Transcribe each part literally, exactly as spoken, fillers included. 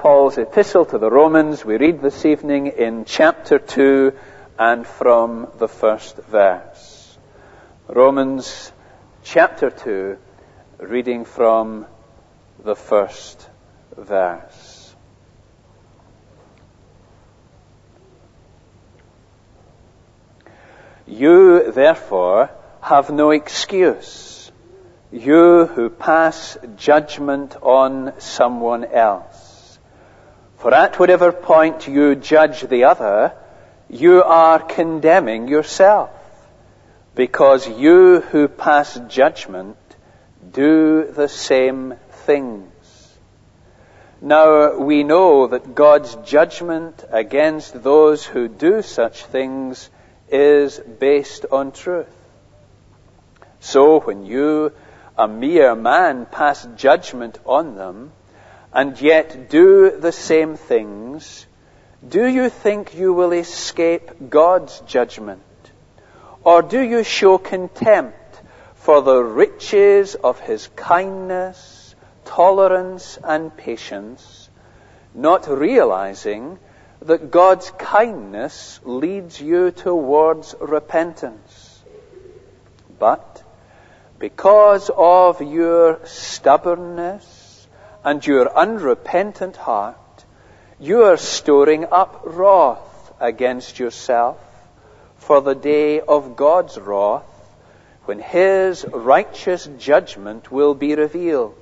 Paul's epistle to the Romans. We read this evening in chapter two and from the first verse. Romans chapter two, reading from the first verse. You, therefore, have no excuse, you who pass judgment on someone else. For at whatever point you judge the other, you are condemning yourself, because you who pass judgment do the same things. Now we know that God's judgment against those who do such things is based on truth. So when you, a mere man, pass judgment on them, and yet do the same things, do you think you will escape God's judgment? Or do you show contempt for the riches of His kindness, tolerance, and patience, not realizing that God's kindness leads you towards repentance? But because of your stubbornness and your unrepentant heart, you are storing up wrath against yourself for the day of God's wrath, when His righteous judgment will be revealed.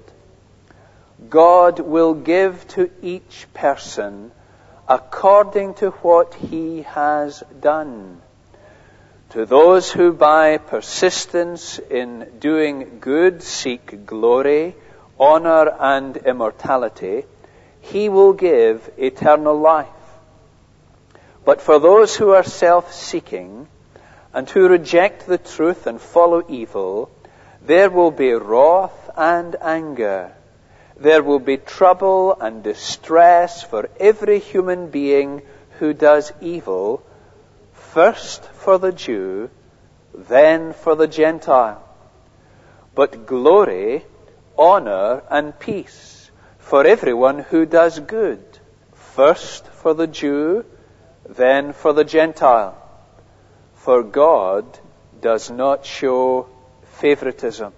God will give to each person according to what he has done. To those who by persistence in doing good seek glory, honor, and immortality, He will give eternal life. But for those who are self-seeking and who reject the truth and follow evil, there will be wrath and anger. There will be trouble and distress for every human being who does evil, first for the Jew, then for the Gentile. But glory, honor, and peace for everyone who does good, first for the Jew, then for the Gentile. For God does not show favoritism.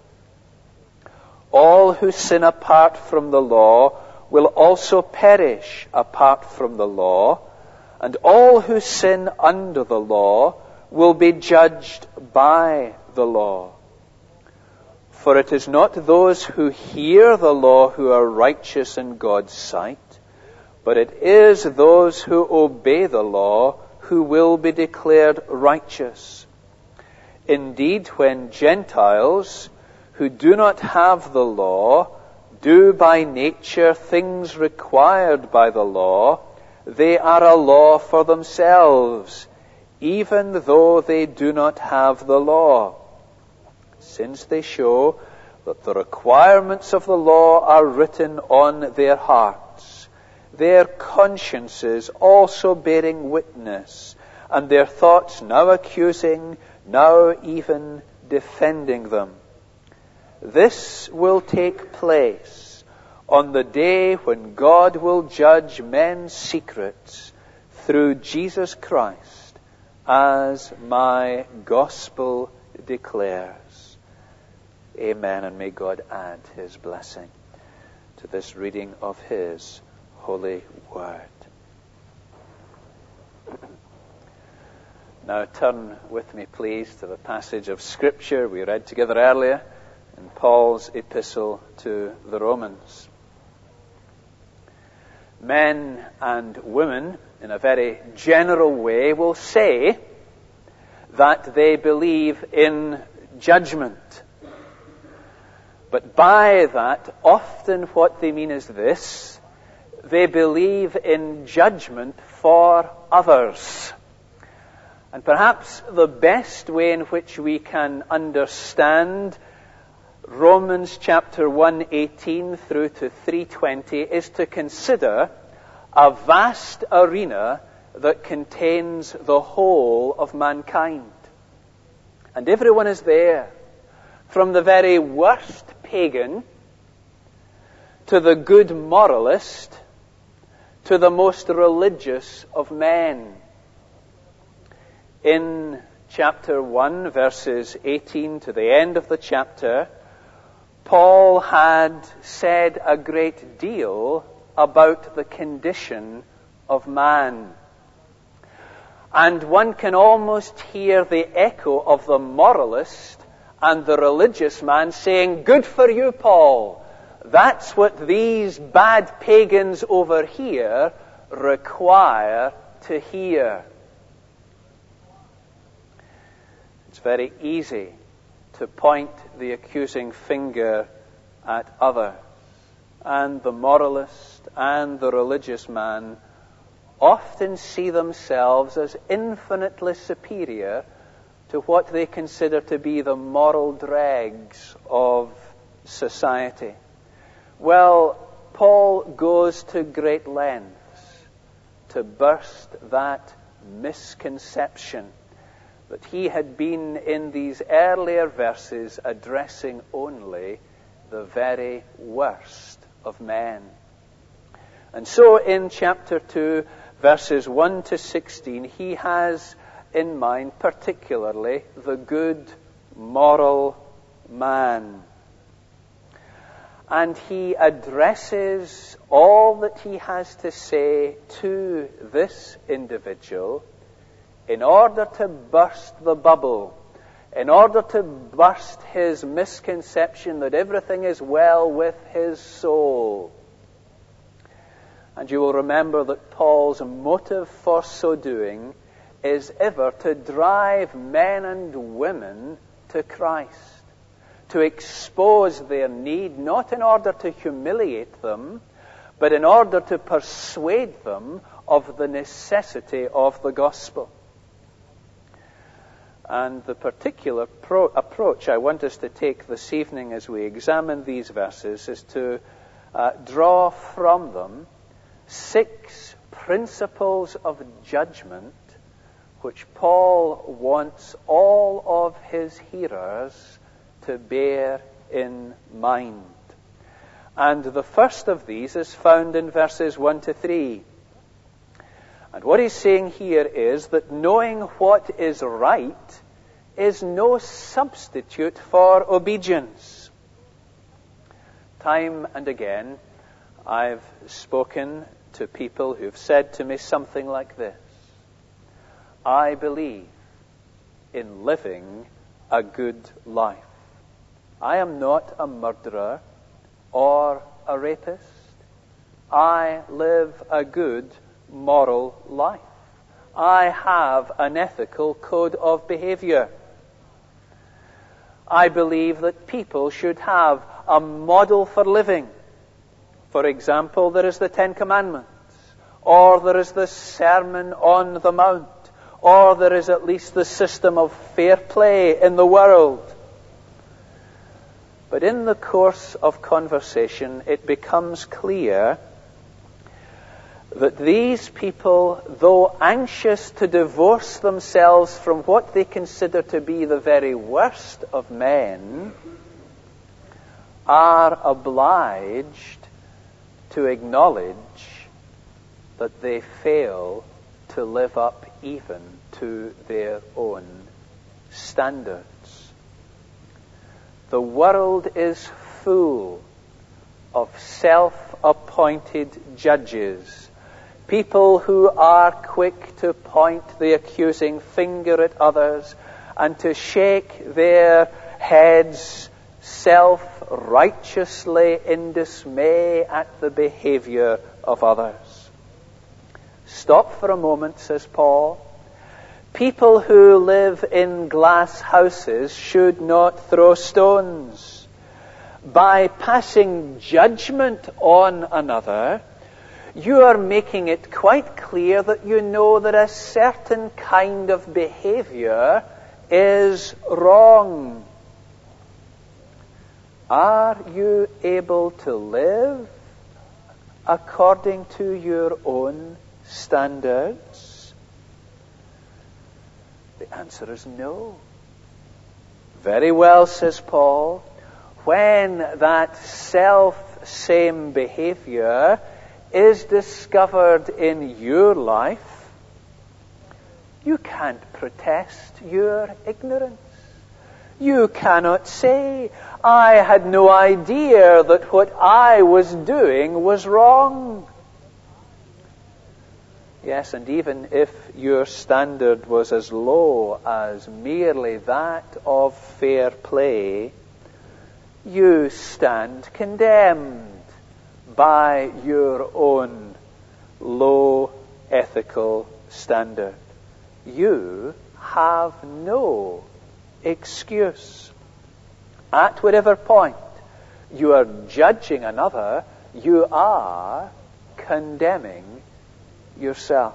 All who sin apart from the law will also perish apart from the law, and all who sin under the law will be judged by the law. For it is not those who hear the law who are righteous in God's sight, but it is those who obey the law who will be declared righteous. Indeed, when Gentiles who do not have the law do by nature things required by the law, they are a law for themselves, even though they do not have the law, since they show that the requirements of the law are written on their hearts, their consciences also bearing witness, and their thoughts now accusing, now even defending them. This will take place on the day when God will judge men's secrets through Jesus Christ, as my gospel declares. Amen, and may God add His blessing to this reading of His holy word. Now turn with me, please, to the passage of Scripture we read together earlier in Paul's epistle to the Romans. Men and women, in a very general way, will say that they believe in judgment. But by that, often what they mean is this: they believe in judgment for others. And perhaps the best way in which we can understand Romans chapter one eighteen through to three twenty is to consider a vast arena that contains the whole of mankind. And everyone is there, from the very worst pagan to the good moralist, to the most religious of men. In chapter one, verses eighteen to the end of the chapter, Paul had said a great deal about the condition of man. And one can almost hear the echo of the moralist and the religious man saying, "Good for you, Paul. That's what these bad pagans over here require to hear." It's very easy to point the accusing finger at others. And the moralist and the religious man often see themselves as infinitely superior to what they consider to be the moral dregs of society. Well, Paul goes to great lengths to burst that misconception that he had been in these earlier verses addressing only the very worst of men. And so in chapter two, verses one to sixteen, he has in mind particularly the good moral man. And he addresses all that he has to say to this individual in order to burst the bubble, in order to burst his misconception that everything is well with his soul. And you will remember that Paul's motive for so doing is ever to drive men and women to Christ, to expose their need, not in order to humiliate them, but in order to persuade them of the necessity of the gospel. And the particular pro- approach I want us to take this evening as we examine these verses is to uh, draw from them six principles of judgment which Paul wants all of his hearers to bear in mind. And the first of these is found in verses one to three. And what he's saying here is that knowing what is right is no substitute for obedience. Time and again, I've spoken to people who've said to me something like this: I believe in living a good life. I am not a murderer or a rapist. I live a good moral life. I have an ethical code of behavior. I believe that people should have a model for living. For example, there is the Ten Commandments, or there is the Sermon on the Mount, or there is at least the system of fair play in the world. But in the course of conversation, it becomes clear that these people, though anxious to divorce themselves from what they consider to be the very worst of men, are obliged to acknowledge that they fail to live up even to their own standards. The world is full of self-appointed judges, people who are quick to point the accusing finger at others and to shake their heads self-righteously in dismay at the behavior of others. Stop for a moment, says Paul. People who live in glass houses should not throw stones. By passing judgment on another, you are making it quite clear that you know that a certain kind of behavior is wrong. Are you able to live according to your own standards? The answer is no. Very well, says Paul. When that self-same behavior is discovered in your life, you can't protest your ignorance. You cannot say, I had no idea that what I was doing was wrong. Yes, and even if your standard was as low as merely that of fair play, you stand condemned by your own low ethical standard. You have no excuse. At whatever point you are judging another, you are condemning yourself.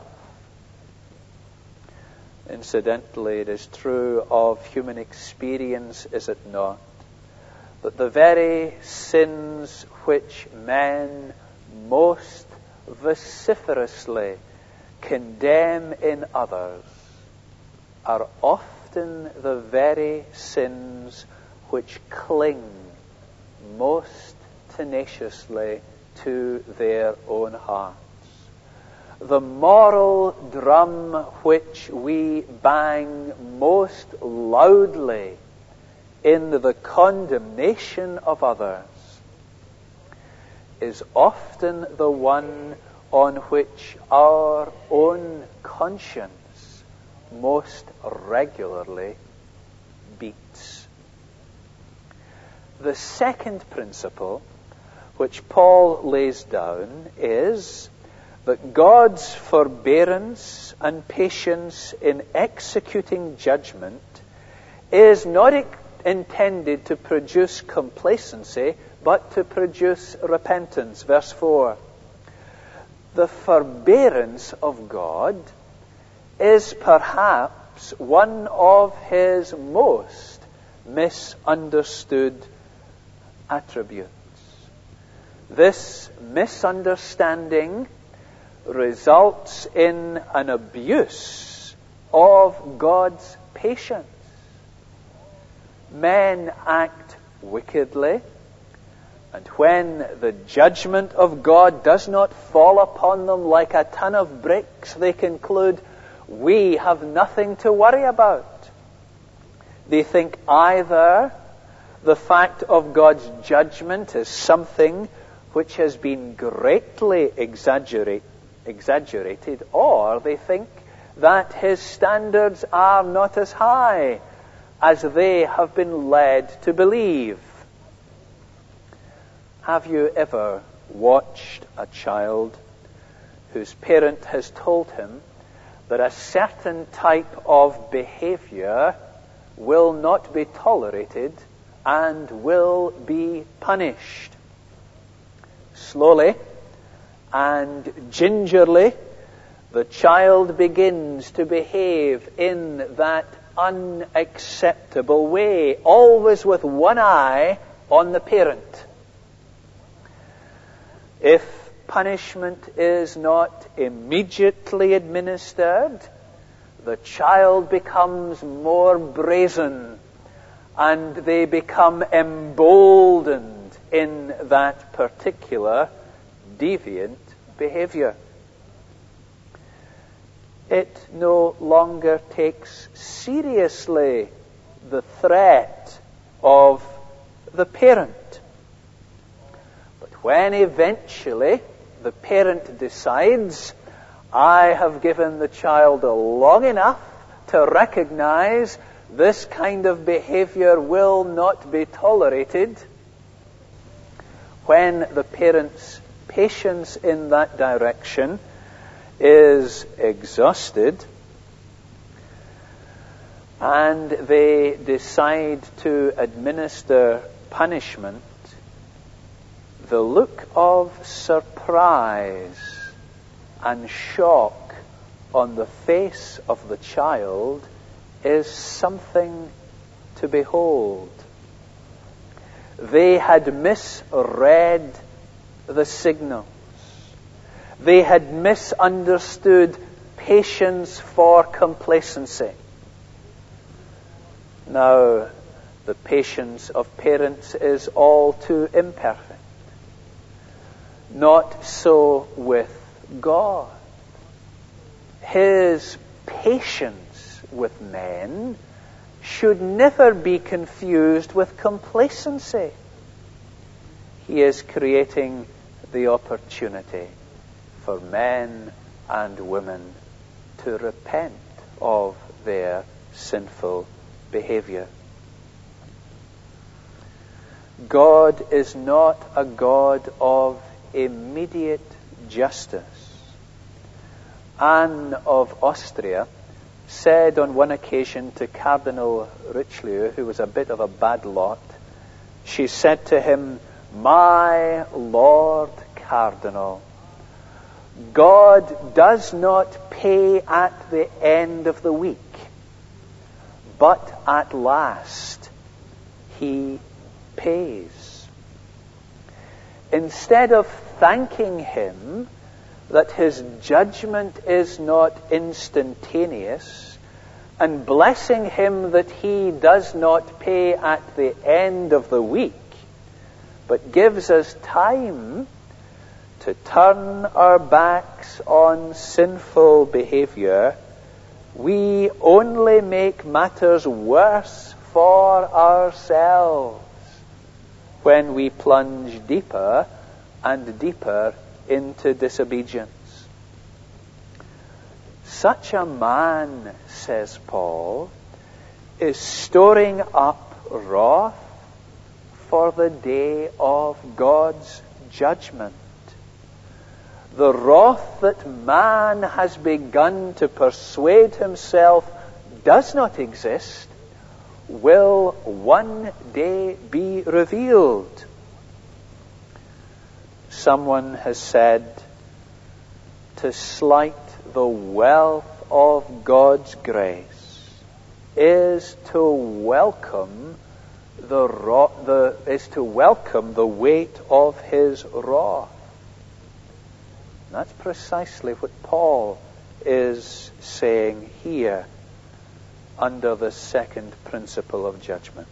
Incidentally, it is true of human experience, is it not, that the very sins which men most vociferously condemn in others are often the very sins which cling most tenaciously to their own hearts. The moral drum which we bang most loudly in the condemnation of others is often the one on which our own conscience most regularly beats. The second principle which Paul lays down is that God's forbearance and patience in executing judgment is not e- intended to produce complacency, but to produce repentance. Verse four. The forbearance of God is perhaps one of his most misunderstood attributes. This misunderstanding results in an abuse of God's patience. Men act wickedly, and when the judgment of God does not fall upon them like a ton of bricks, they conclude, we have nothing to worry about. They think either the fact of God's judgment is something which has been greatly exaggerate, exaggerated, or they think that his standards are not as high as they have been led to believe. Have you ever watched a child whose parent has told him that a certain type of behavior will not be tolerated and will be punished? Slowly and gingerly, the child begins to behave in that unacceptable way, always with one eye on the parent. If punishment is not immediately administered, the child becomes more brazen and they become emboldened in that particular deviant behavior. It no longer takes seriously the threat of the parent. But when eventually the parent decides, I have given the child long enough to recognize this kind of behavior will not be tolerated, when the parent's patience in that direction is exhausted, and they decide to administer punishment, the look of surprise and shock on the face of the child is something to behold. They had misread the signals. They had misunderstood patience for complacency. Now, the patience of parents is all too imperfect. Not so with God. His patience with men should never be confused with complacency. He is creating the opportunity for men and women to repent of their sinful behavior. God is not a God of immediate justice. Anne of Austria said on one occasion to Cardinal Richelieu, who was a bit of a bad lot, she said to him, "My Lord Cardinal, God does not pay at the end of the week, but at last He pays." Instead of thanking Him that His judgment is not instantaneous, and blessing Him that He does not pay at the end of the week, but gives us time to turn our backs on sinful behavior, we only make matters worse for ourselves when we plunge deeper and deeper into disobedience. Such a man, says Paul, is storing up wrath for the day of God's judgment. The wrath that man has begun to persuade himself does not exist will one day be revealed. Someone has said, to slight the wealth of God's grace is to welcome the, the is to welcome the weight of His wrath. And that's precisely what Paul is saying here under the second principle of judgment.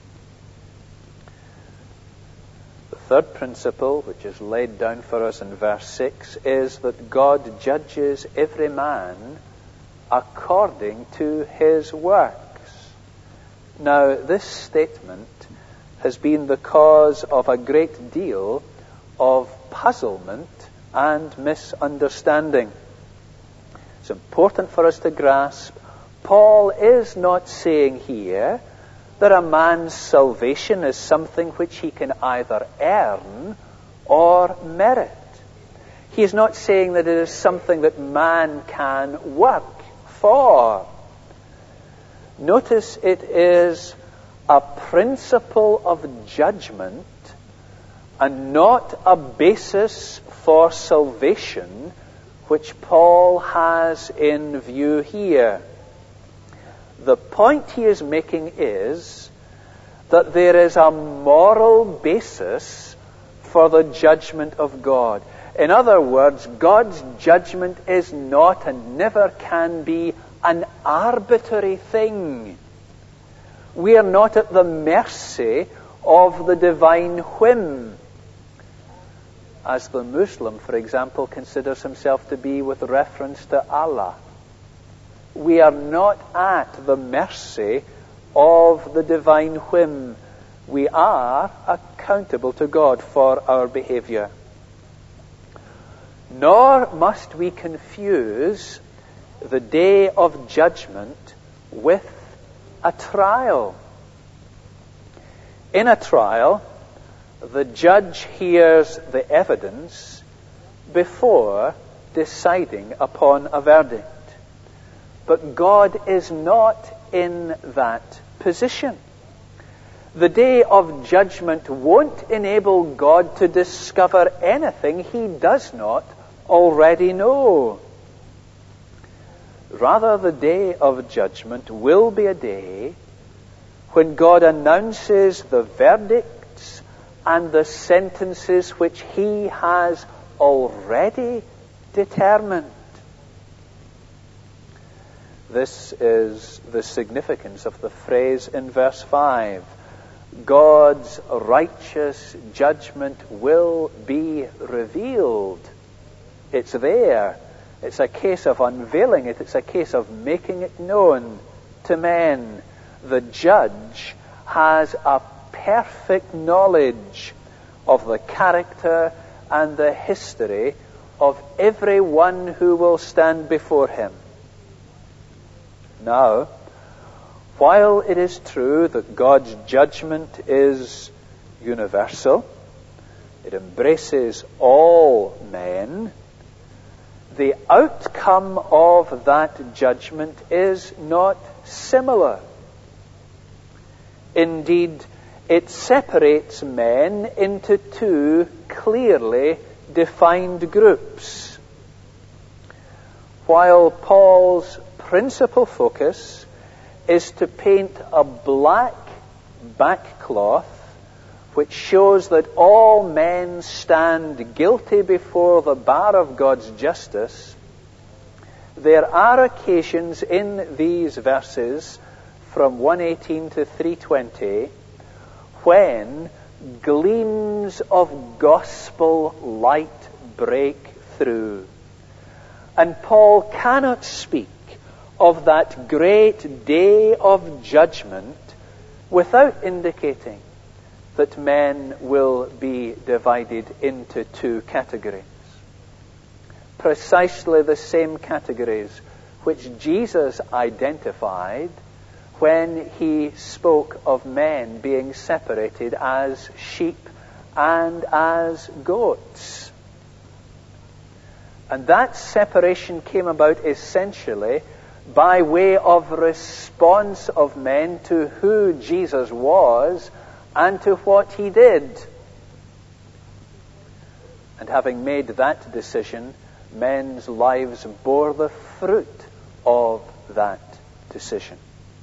The third principle, which is laid down for us in verse six, is that God judges every man according to his works. Now, this statement has been the cause of a great deal of puzzlement and misunderstanding. It's important for us to grasp, Paul is not saying here that a man's salvation is something which he can either earn or merit. He is not saying that it is something that man can work for. Notice it is a principle of judgment and not a basis for salvation which Paul has in view here. The point he is making is that there is a moral basis for the judgment of God. In other words, God's judgment is not and never can be an arbitrary thing. We are not at the mercy of the divine whim, as the Muslim, for example, considers himself to be with reference to Allah. We are not at the mercy of the divine whim. We are accountable to God for our behavior. Nor must we confuse the day of judgment with a trial. In a trial, the judge hears the evidence before deciding upon a verdict. But God is not in that position. The day of judgment won't enable God to discover anything He does not already know. Rather, the day of judgment will be a day when God announces the verdicts and the sentences which He has already determined. This is the significance of the phrase in verse five. God's righteous judgment will be revealed. It's there. It's a case of unveiling it. It's a case of making it known to men. The judge has a perfect knowledge of the character and the history of everyone who will stand before him. Now, while it is true that God's judgment is universal, it embraces all men, the outcome of that judgment is not similar. Indeed, it separates men into two clearly defined groups. While Paul's principal focus is to paint a black backcloth which shows that all men stand guilty before the bar of God's justice, there are occasions in these verses from one eighteen to three twenty when gleams of gospel light break through. And Paul cannot speak of that great day of judgment without indicating that men will be divided into two categories. Precisely the same categories which Jesus identified when he spoke of men being separated as sheep and as goats. And that separation came about essentially by way of response of men to who Jesus was and to what he did. And having made that decision, men's lives bore the fruit of that decision.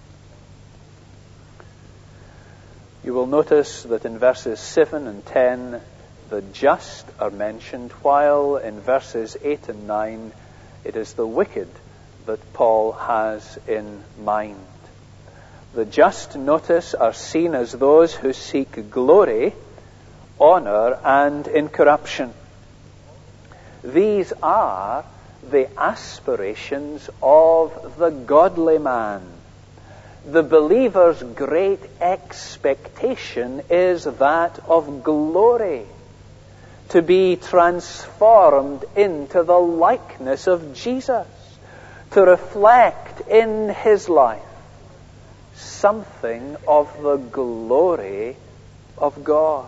You will notice that in verses seven and ten, the just are mentioned, while in verses eight and nine, it is the wicked that Paul has in mind. The just, notice, are seen as those who seek glory, honor, and incorruption. These are the aspirations of the godly man. The believer's great expectation is that of glory, to be transformed into the likeness of Jesus, to reflect in his life something of the glory of God.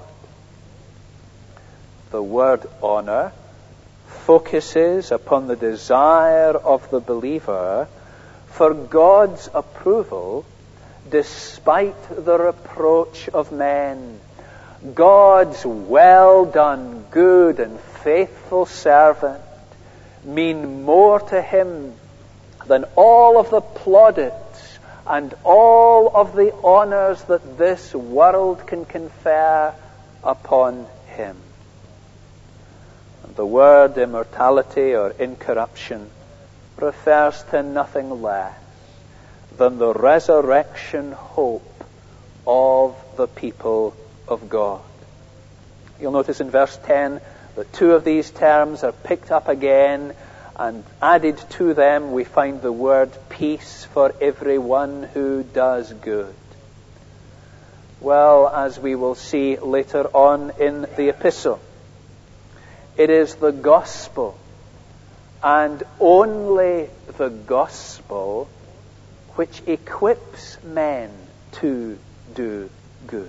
The word honor focuses upon the desire of the believer for God's approval despite the reproach of men. God's well done, good and faithful servant mean more to him than all of the plaudits and all of the honors that this world can confer upon him. And the word immortality or incorruption refers to nothing less than the resurrection hope of the people of God. You'll notice in verse ten that two of these terms are picked up again, and added to them we find the word peace for everyone who does good. Well, as we will see later on in the epistle, it is the gospel, and only the gospel, which equips men to do good.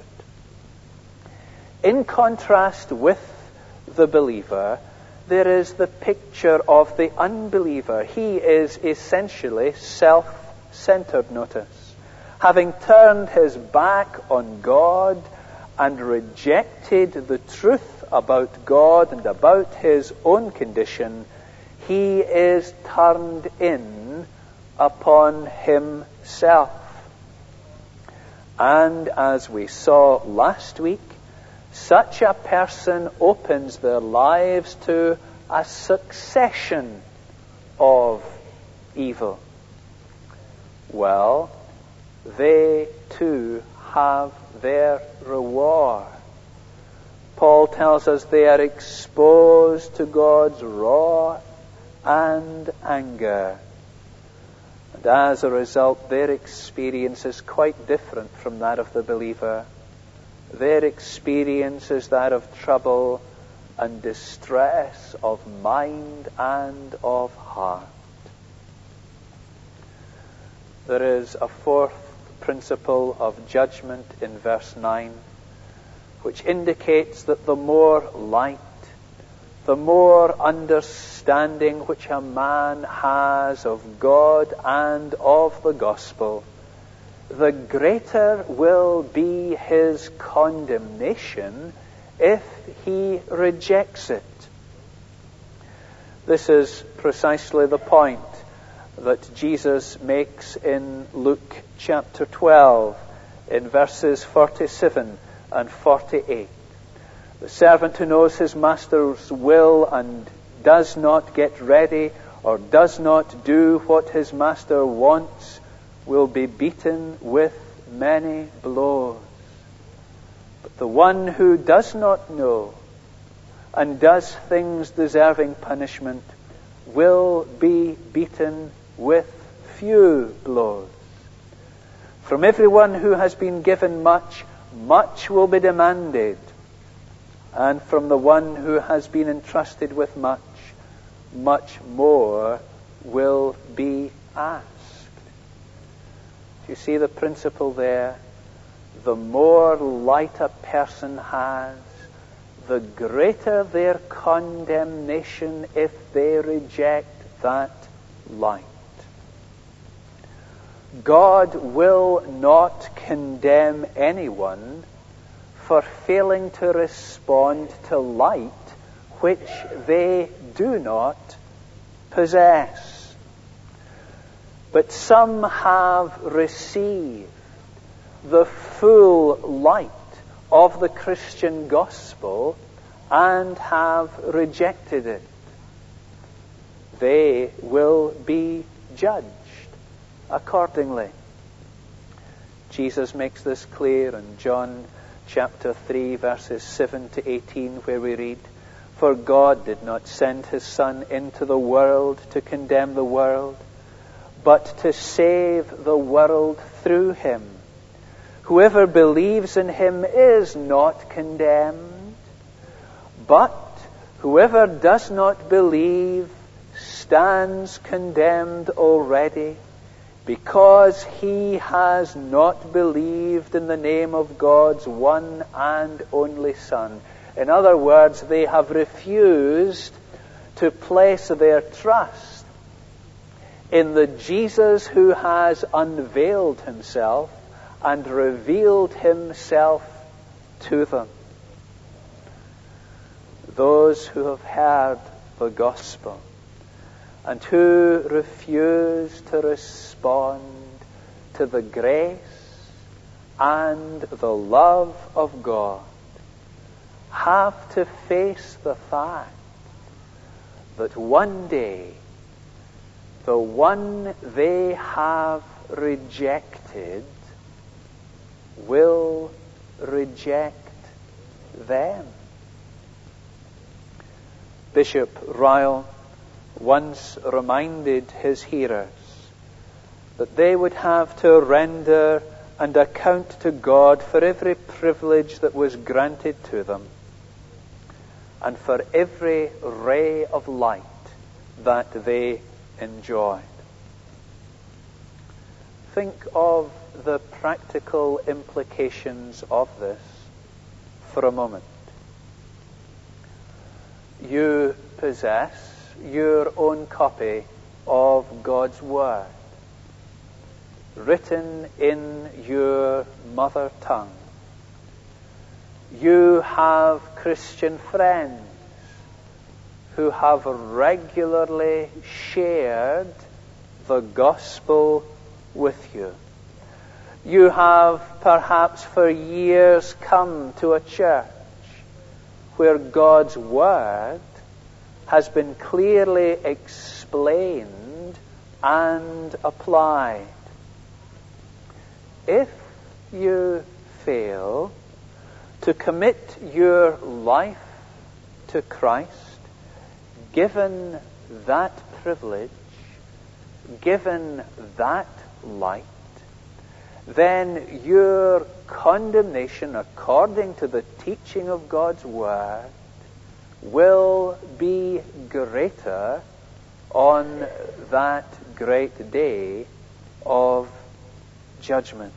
In contrast with the believer, there is the picture of the unbeliever. He is essentially self-centered, notice. Having turned his back on God and rejected the truth about God and about his own condition, he is turned in upon himself. And as we saw last week, such a person opens their lives to a succession of evil. Well, they too have their reward. Paul tells us they are exposed to God's wrath and anger. And as a result, their experience is quite different from that of the believer. Their experience is that of trouble and distress of mind and of heart. There is a fourth principle of judgment in verse nine, which indicates that the more light, the more understanding which a man has of God and of the gospel, the greater will be his condemnation if he rejects it. This is precisely the point that Jesus makes in Luke chapter twelve, in verses forty-seven and forty-eight. The servant who knows his master's will and does not get ready or does not do what his master wants will be beaten with many blows. But the one who does not know and does things deserving punishment will be beaten with few blows. From everyone who has been given much, much will be demanded. And from the one who has been entrusted with much, much more will be asked. You see the principle there? The more light a person has, the greater their condemnation if they reject that light. God will not condemn anyone for failing to respond to light which they do not possess. But some have received the full light of the Christian gospel and have rejected it. They will be judged accordingly. Jesus makes this clear in John chapter three, verses seven to eighteen, where we read, "For God did not send his Son into the world to condemn the world, but to save the world through him. Whoever believes in him is not condemned, but whoever does not believe stands condemned already, because he has not believed in the name of God's one and only Son." In other words, they have refused to place their trust in the Jesus who has unveiled himself and revealed himself to them. Those who have heard the gospel and who refuse to respond to the grace and the love of God have to face the fact that one day the one they have rejected will reject them. Bishop Ryle once reminded his hearers that they would have to render and account to God for every privilege that was granted to them and for every ray of light that they enjoyed. Think of the practical implications of this for a moment. You possess your own copy of God's Word, written in your mother tongue. You have Christian friends who have regularly shared the gospel with you. You have perhaps for years come to a church where God's Word has been clearly explained and applied. If you fail to commit your life to Christ, given that privilege, given that light, then your condemnation, according to the teaching of God's Word, will be greater on that great day of judgment.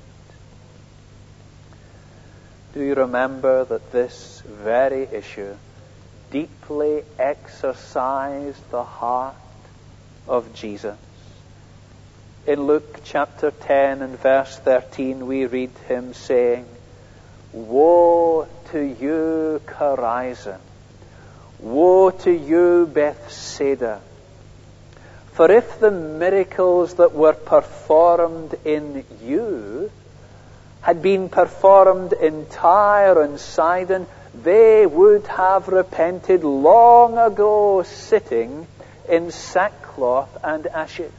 Do you remember that this very issue deeply exercised the heart of Jesus? In Luke chapter ten and verse thirteen, we read him saying, "Woe to you, Chorazin! Woe to you, Bethsaida! For if the miracles that were performed in you had been performed in Tyre and Sidon, they would have repented long ago, sitting in sackcloth and ashes."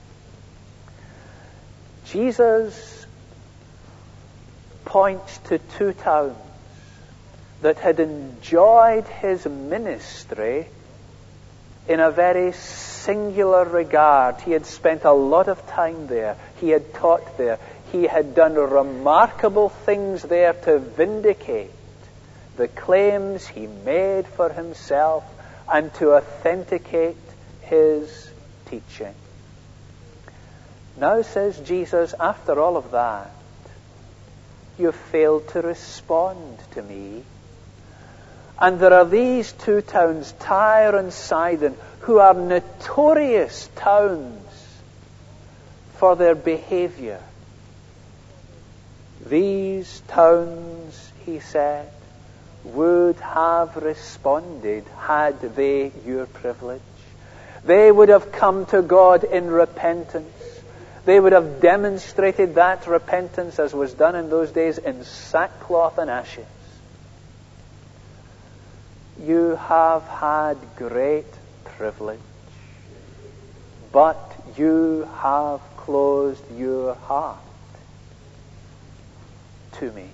Jesus points to two towns that had enjoyed his ministry in a very singular regard. He had spent a lot of time there. He had taught there. He had done remarkable things there to vindicate the claims he made for himself and to authenticate his teaching. Now, says Jesus, after all of that, you failed to respond to me. And there are these two towns, Tyre and Sidon, who are notorious towns for their behavior. These towns, he said, would have responded had they your privilege. They would have come to God in repentance. They would have demonstrated that repentance, as was done in those days, in sackcloth and ashes. You have had great privilege, but you have closed your heart to me.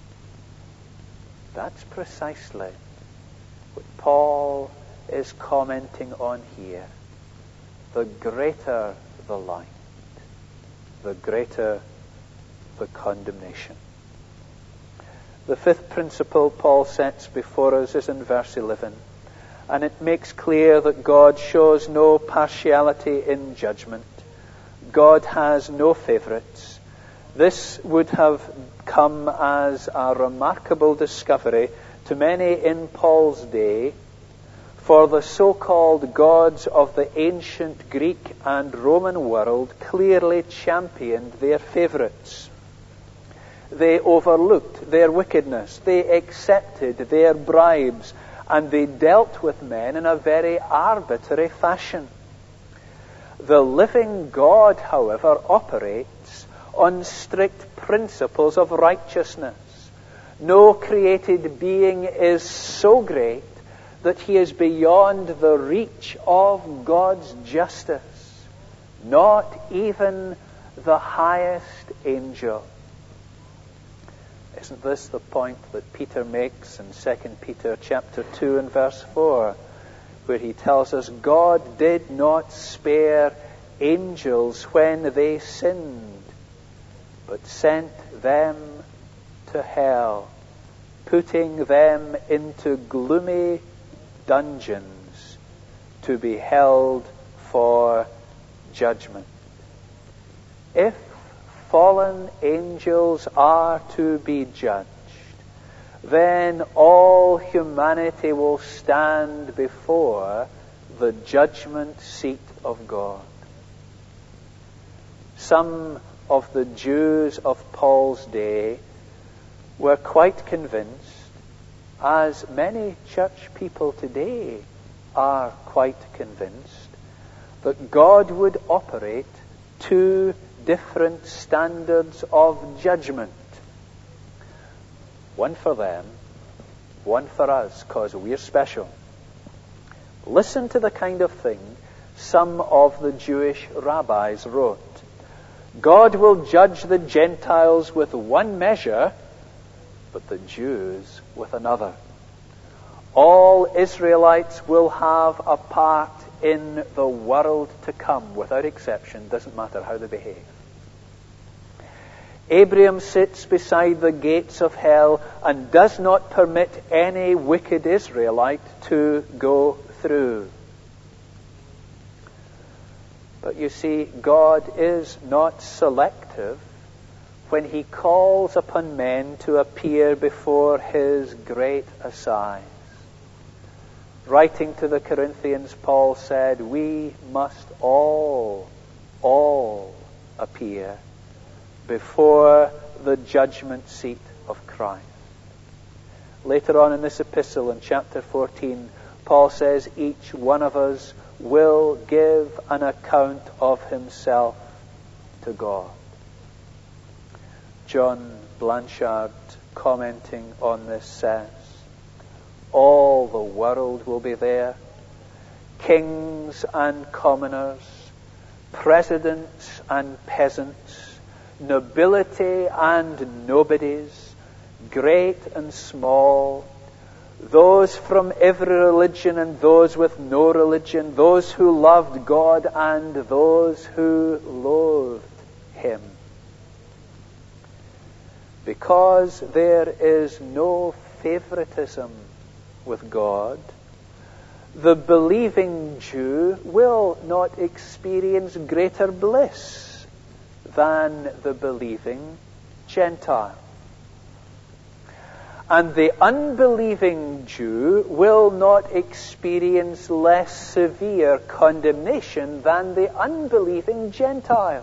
That's precisely what Paul is commenting on here. The greater the light, the greater the condemnation. The fifth principle Paul sets before us is in verse eleven, and it makes clear that God shows no partiality in judgment. God has no favorites. This would have come as a remarkable discovery to many in Paul's day, for the so-called gods of the ancient Greek and Roman world clearly championed their favorites. They overlooked their wickedness, they accepted their bribes, and they dealt with men in a very arbitrary fashion. The living God, however, operates on strict principles of righteousness. No created being is so great that he is beyond the reach of God's justice, not even the highest angel. Isn't this the point that Peter makes in Second Peter chapter two and verse four, where he tells us God did not spare angels when they sinned, but sent them to hell, putting them into gloomy dungeons to be held for judgment. If fallen angels are to be judged, then all humanity will stand before the judgment seat of God. Some of the Jews of Paul's day were quite convinced, as many church people today are quite convinced, that God would operate two different standards of judgment. One for them, one for us, because we're special. Listen to the kind of thing some of the Jewish rabbis wrote. God will judge the Gentiles with one measure but the Jews with another. All Israelites will have a part in the world to come, without exception. Doesn't matter how they behave. Abraham sits beside the gates of hell and does not permit any wicked Israelite to go through. But you see, God is not selective when he calls upon men to appear before his great assize. Writing to the Corinthians, Paul said, we must all, all appear before the judgment seat of Christ. Later on in this epistle, in chapter fourteen, Paul says each one of us will give an account of himself to God. John Blanchard, commenting on this, says, all the world will be there, kings and commoners, presidents and peasants, nobility and nobodies, great and small, those from every religion and those with no religion, those who loved God and those who loathed him. Because there is no favoritism with God, the believing Jew will not experience greater bliss than the believing Gentile. And the unbelieving Jew will not experience less severe condemnation than the unbelieving Gentile.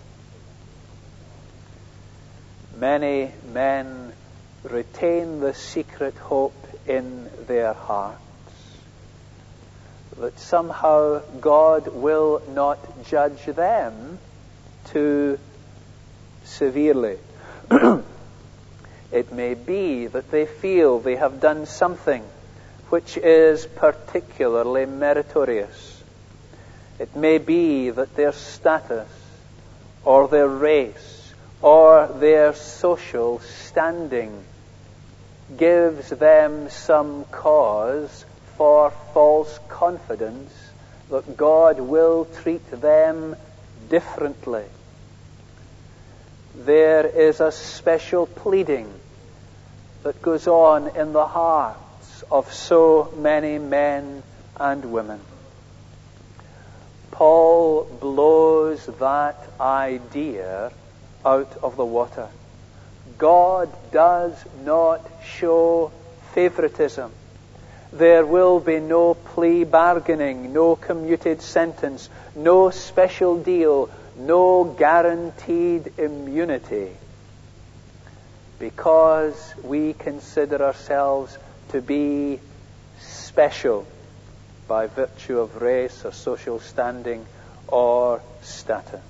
Many men retain the secret hope in their hearts that somehow God will not judge them too severely. It may be that they feel they have done something which is particularly meritorious. It may be that their status or their race or their social standing gives them some cause for false confidence that God will treat them differently. There is a special pleading that goes on in the hearts of so many men and women. Paul blows that idea out of the water. God does not show favoritism. There will be no plea bargaining, no commuted sentence, no special deal, no guaranteed immunity, because we consider ourselves to be special by virtue of race or social standing or status.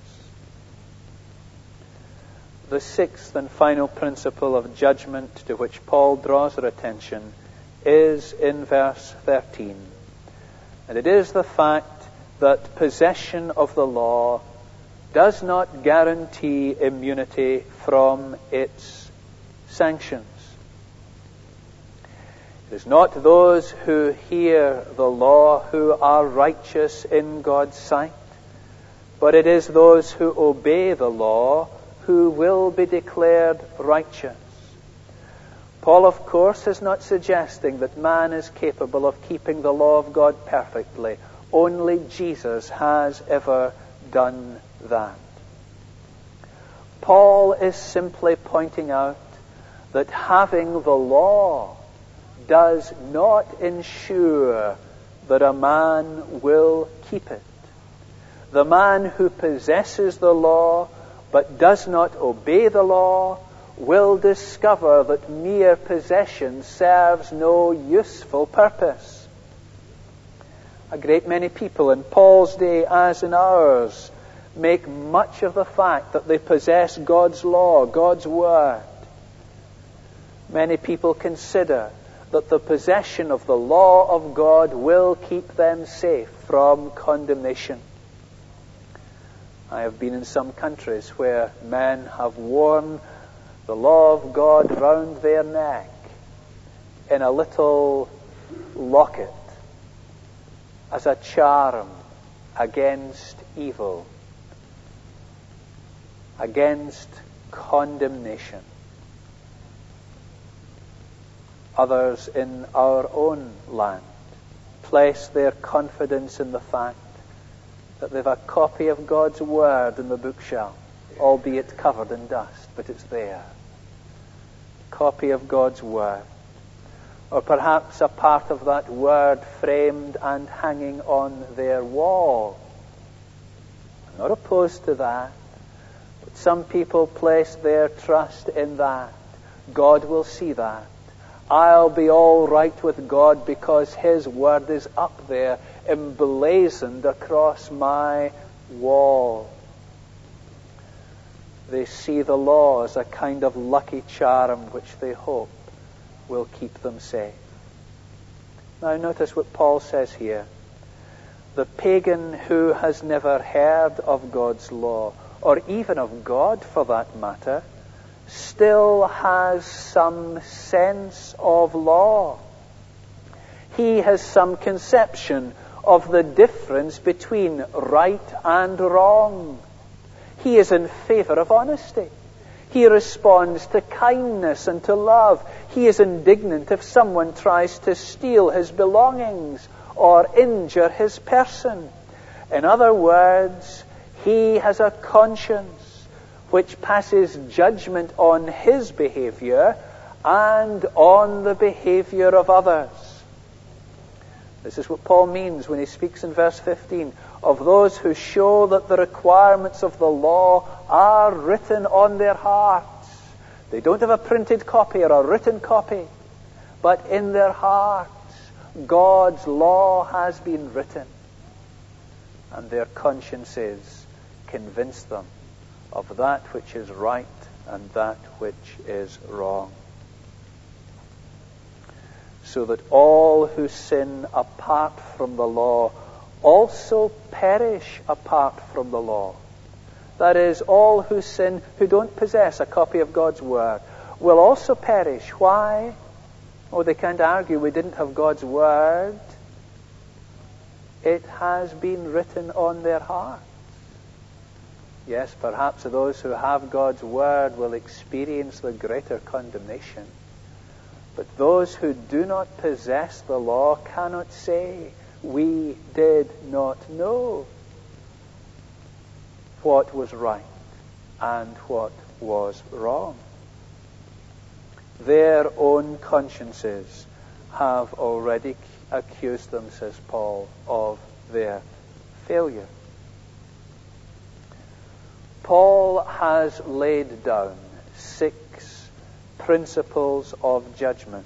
The sixth and final principle of judgment to which Paul draws our attention is in verse thirteen. And it is the fact that possession of the law does not guarantee immunity from its sanctions. It is not those who hear the law who are righteous in God's sight, but it is those who obey the law who will be declared righteous. Paul, of course, is not suggesting that man is capable of keeping the law of God perfectly. Only Jesus has ever done that. Paul is simply pointing out that having the law does not ensure that a man will keep it. The man who possesses the law but does not obey the law will discover that mere possession serves no useful purpose. A great many people in Paul's day, as in ours, make much of the fact that they possess God's law, God's word. Many people consider that the possession of the law of God will keep them safe from condemnation. I have been in some countries where men have worn the law of God round their neck in a little locket as a charm against evil, against condemnation. Others in our own land place their confidence in the fact that they've a copy of God's Word in the bookshelf, albeit covered in dust, but it's there. Copy of God's Word. Or perhaps a part of that Word framed and hanging on their wall. I'm not opposed to that, but some people place their trust in that. God will see that. I'll be all right with God because His Word is up there, emblazoned across my wall. They see the law as a kind of lucky charm which they hope will keep them safe. Now notice what Paul says here. The pagan who has never heard of God's law, or even of God for that matter, still has some sense of law. He has some conception of the difference between right and wrong. He is in favor of honesty. He responds to kindness and to love. He is indignant if someone tries to steal his belongings or injure his person. In other words, he has a conscience which passes judgment on his behavior and on the behavior of others. This is what Paul means when he speaks in verse fifteen of those who show that the requirements of the law are written on their hearts. They don't have a printed copy or a written copy, but in their hearts God's law has been written, and their consciences convince them of that which is right and that which is wrong. So that all who sin apart from the law also perish apart from the law. That is, all who sin, who don't possess a copy of God's Word, will also perish. Why? Oh, they can't argue we didn't have God's Word. It has been written on their hearts. Yes, perhaps those who have God's Word will experience the greater condemnation. But those who do not possess the law cannot say, we did not know what was right and what was wrong. Their own consciences have already accused them, says Paul, of their failure. Paul has laid down six principles of judgment.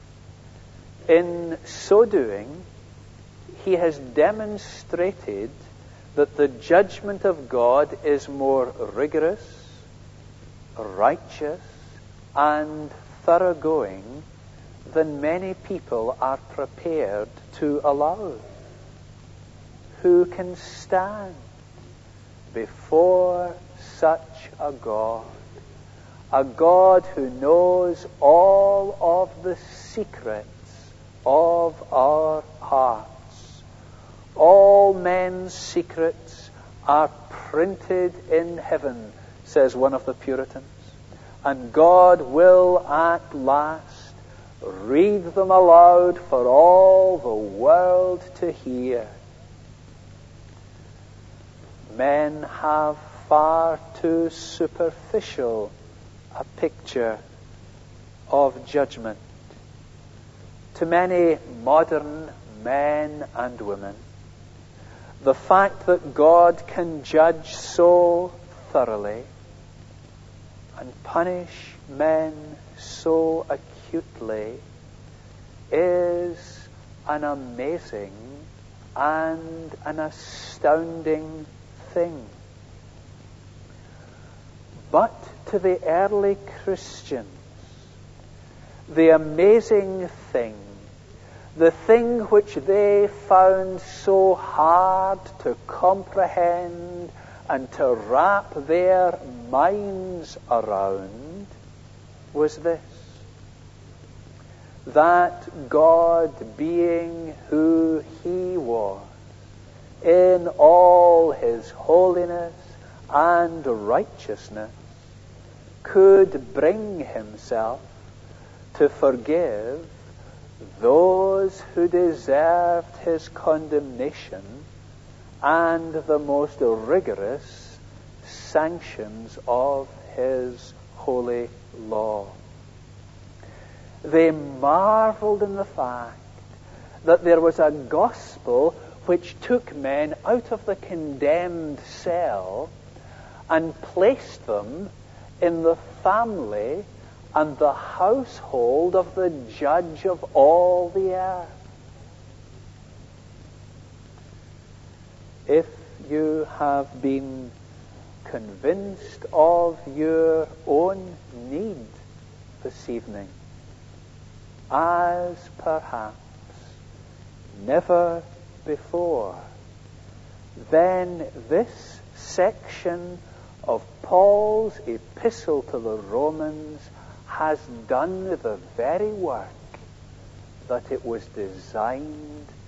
In so doing, he has demonstrated that the judgment of God is more rigorous, righteous, and thoroughgoing than many people are prepared to allow. Who can stand before such a God? A God who knows all of the secrets of our hearts. All men's secrets are printed in heaven, says one of the Puritans. And God will at last read them aloud for all the world to hear. Men have far too superficial a picture of judgment. To many modern men and women, the fact that God can judge so thoroughly and punish men so acutely is an amazing and an astounding thing. But to the early Christians, the amazing thing, the thing which they found so hard to comprehend and to wrap their minds around, was this: that God, being who he was, in all his holiness and righteousness, could bring himself to forgive those who deserved his condemnation and the most rigorous sanctions of his holy law. They marveled in the fact that there was a gospel which took men out of the condemned cell and placed them in the family and the household of the Judge of all the earth. If you have been convinced of your own need this evening, as perhaps never before, then this section of Paul's epistle to the Romans has done the very work that it was designed